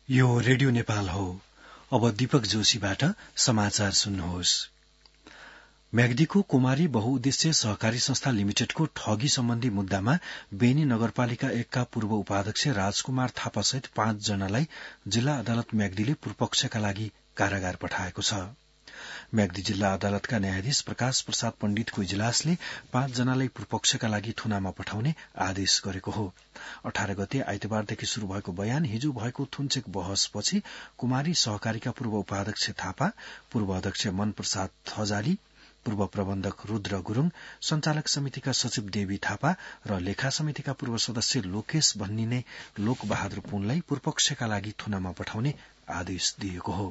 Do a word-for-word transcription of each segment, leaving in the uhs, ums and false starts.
यो रेडियो नेपाल हो। अब दीपक जोशीबाट समाचार सुन्नुहोस्। म्याग्दीको कुमारी बहुउद्देश्य सहकारी संस्था लिमिटेडको ठगी सम्बन्धी मुद्दामा बेनी नगरपालिका एकका पूर्व उपाध्यक्ष राजकुमार थापा सहित पाँच जनालाई जिल्ला अदालत म्याग्दीले पूर्वपक्षका लागि कारागार पठाएको छ। म्याग्दी जिल्ला अदालतका न्यायाधीश प्रकाश प्रसाद पण्डितको इजलासले पाँच जनालाई पूर्वपक्षका लागि थुनामा पठाउने आदेश गरेको हो। अठार गते आइतबारदेखि शुरू भएको बयान हिजो भएको थुनचेक बहसपछि कुमारी सहकारीका पूर्व उपाध्यक्ष थापा, पूर्व अध्यक्ष मन प्रसाद थजाली, पूर्व प्रबन्धक रुद्र गुरूङ, संचालक समितिका सचिव देवी थापा र लेखा समितिका पूर्व सदस्य लोकेश भन्निने लोकबहादुर पुनलाई पूर्वपक्षका लागि थुनामा पठाउने आदेश दिएको हो।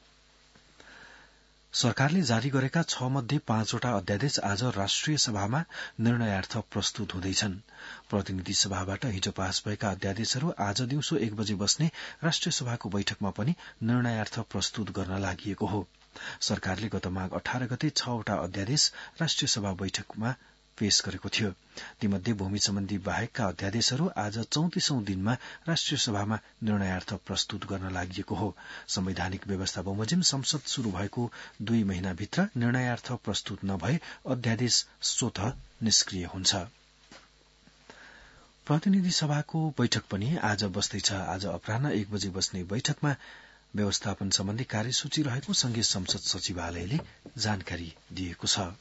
सरकारले जारी गरेका छ मध्ये पाँचवटा अध्यादेश आज राष्ट्रिय सभामा निर्णयार्थ प्रस्तुत हुँदैछन्। प्रतिनिधि सभाबाट हिजो पास भएका अध्यादेशहरू आज दिउँसो एक बजे बस्ने राष्ट्रिय सभाको बैठकमा पनि निर्णयार्थ प्रस्तुत गर्न लागि हो। सरकारले गत माघ अठार गते छवटा अध्यादेश राष्ट्रिय सभा बैठकमा पेश गरेको थियो। तीमध्ये भूमि सम्बन्धी बाहेकका अध्यादेशहरू आज चौतिसौं दिनमा राष्ट्रिय सभामा निर्णयार्थ प्रस्तुत गर्न लागि हो। संवैधानिक व्यवस्था बमोजिम संसद शुरू भएको दुई महिनाभित्र निर्णयार्थ प्रस्तुत नभए अध्यादेश स्वतः निष्क्रिय हुन्छ। प्रतिनिधि सभाको बैठक पनि आज बस्दैछ। आज अपराह्न एक बजे बस्ने बैठकमा व्यवस्थापन सम्बन्धी कार्यसूची रहेको संघीय संसद सचिवालयले जानकारी दिएको छ।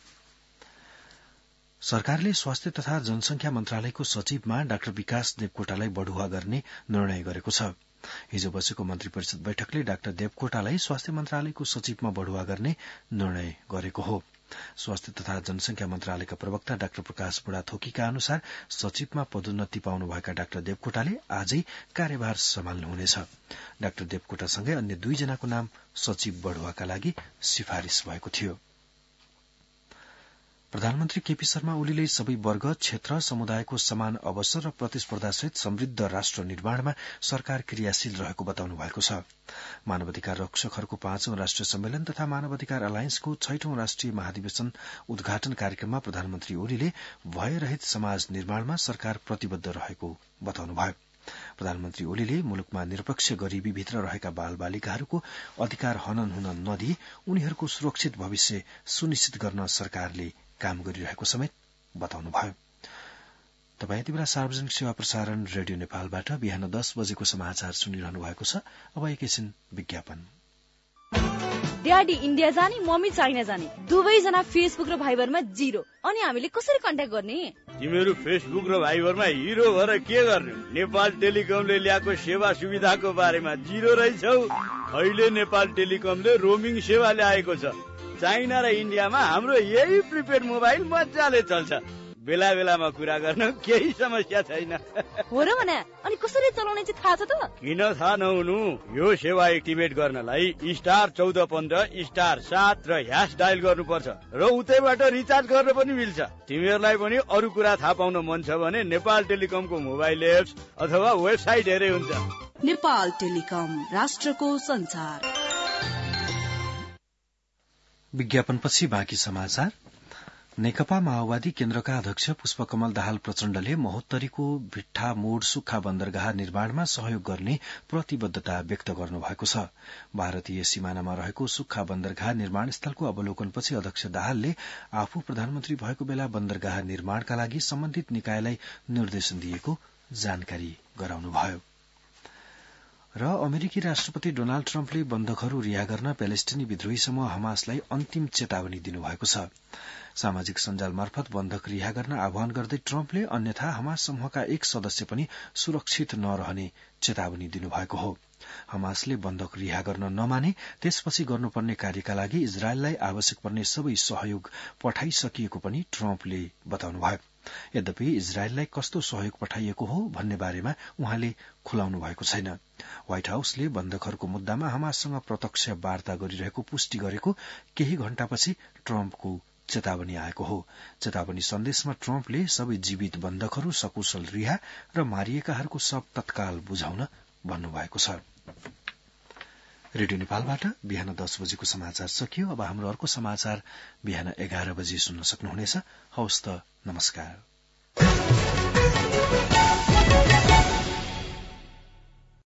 सरकारले स्वास्थ्य तथा जनसंख्या मन्त्रालयको सचिवमा डाक्टर विकास देवकोटालाई बढ़ुवा गर्ने निर्णय गरेको छ। हिजो बसेको मन्त्री परिषद बैठकले डाक्टर देवकोटालाई स्वास्थ्य मन्त्रालयको सचिवमा बढ़ुवा गर्ने निर्णय गरेको हो। स्वास्थ्य तथा जनसंख्या मन्त्रालयका प्रवक्ता डाक्टर प्रकाश बुढाथोकीका अनुसार सचिवमा पदोन्नति पाउनुभएका डाक्टर देवकोटाले आजै कार्यभार सम्हाल्नुहुनेछ। डाक्टर देवकोटासँगै अन्य दुईजनाको नाम सचिव बढ़ुवाका लागि सिफारिश भएको थियो। प्रधानमन्त्री केपी शर्मा ओलीले सबै वर्ग, क्षेत्र, समुदायको समान अवसर र प्रतिस्पर्धासहित समृद्ध राष्ट्र निर्माणमा सरकार क्रियाशील रहेको बताउनु भएको छ। मानवाधिकार रक्षकहरूको पाँचौं राष्ट्रिय सम्मेलन तथा मानवाधिकार अलायन्सको छैठौं राष्ट्रिय महाधिवेशन उद्घाटन कार्यक्रममा प्रधानमन्त्री ओलीले भयरहित समाज निर्माणमा सरकार प्रतिबद्ध रहेको बताउनुभयो। प्रधानमन्त्री ओलीले मुलुकमा निरपेक्ष गरीबीभित्र रहेका बाल बालिकाहरूको अधिकार हनन हुन नदिई उनीहरूको सुरक्षित भविष्य सुनिश्चित गर्न सरकारले काम गरिरहेको समेत बताउनुभयो। तपाईँ यति बेला सार्वजनिक सेवा प्रसारण रेडियो नेपालबाट बिहान दस बजेको समाचार सुनिरहनु भएको छ। अब एकैछिन विज्ञापन। ड्याडी इन्डिया जाने, मम्मी चाइना जाने, दुवैजना फेसबुक र भाइबरमा जिरो। अनि हामीले कसरी कन्ट्याक्ट गर्ने? तिमीहरू फेसबुक र भाइबरमा हिरो भएर के गर्ने? नेपाल टेलिकमले ल्याएको सेवा सुविधाको बारेमा जिरो रहेछौ। अहिले नेपाल टेलिकमले रोमिङ सेवा ल्याएको छ। चाइना र इन्डियामा हाम्रो यही प्रिपेड मोबाइल मजाले चल्छ। बेला बेलामा कुरा गर्न केही समस्या छैन। हो र भने अनि कसरी चलाउने चाहिँ थाहा छ त? किन थाहा नहुनु? यो सेवा एक्टिभेट गर्नलाई स्टार चौध पन्ध्र स्टार सात र ह्यास डायल गर्नुपर्छ र उतैबाट रिचार्ज गर्न पनि मिल्छ। तिमीहरूलाई पनि अरू कुरा थाहा पाउन मन छ भने नेपाल टेलिकमको मोबाइल एप्स अथवा वेबसाइट हेरे हुन्छ। नेपाल टेलिकम, राष्ट्रको संचार। विज्ञापनपछि बाँकी समाचार। नेकपा माओवादी केन्द्रका अध्यक्ष पुष्पकमल दाहाल प्रचण्डले महोत्तरीको भिट्ठा मोड सुक्खा बन्दरगाह निर्माणमा सहयोग गर्ने प्रतिबद्धता व्यक्त गर्नुभएको छ। भारतीय सीमानामा रहेको सुक्खा बन्दरगाह निर्माण स्थलको अवलोकनपछि अध्यक्ष दाहालले आफू प्रधानमन्त्री भएको बेला बन्दरगाह निर्माणका लागि सम्बन्धित निकायलाई निर्देशन दिएको जानकारी गराउनुभयो। र अमेरिकी राष्ट्रपति डोनाल्ड ट्रम्पले बन्धकहरू रिहा गर्न प्यालेस्टिनी विद्रोही समूह हमासलाई अन्तिम चेतावनी दिनुभएको छ। सामाजिक सञ्जाल मार्फत बन्धक रिहा गर्न आह्वान गर्दै ट्रम्पले अन्यथा हमास समूहका एक सदस्य पनि सुरक्षित नरहने चेतावनी दिनुभएको हो। हमासले बन्धक रिहा गर्न नमाने त्यसपछि गर्नुपर्ने कार्यका लागि इजरायललाई आवश्यक पर्ने सबै सहयोग पठाइसकिएको पनि ट्रम्पले बताउनुभयो। यद्यपि इजरायललाई कस्तो सहयोग पठाइएको हो भन्ने बारेमा उहाँले खुलाउनु भएको छैन। व्हाइट हाउसले बन्धकहरूको मुद्दामा हमाससँग प्रत्यक्ष वार्ता गरिरहेको पुष्टि गरेको केही घण्टापछि ट्रम्पको चेतावनी आएको हो। चेतावनी सन्देशमा ट्रम्पले सबै जीवित बन्धकहरू सकुशल रिहा र मारिएकाहरूको शव तत्काल बुझाउन भन्नुभएको छ। रेडियो नेपालबाट बिहान दस बजेको समाचार सकियो। अब हाम्रो अर्को समाचार बिहान एघार बजे सुन्न सक्नुहुनेछ। हवस् त, नमस्कार।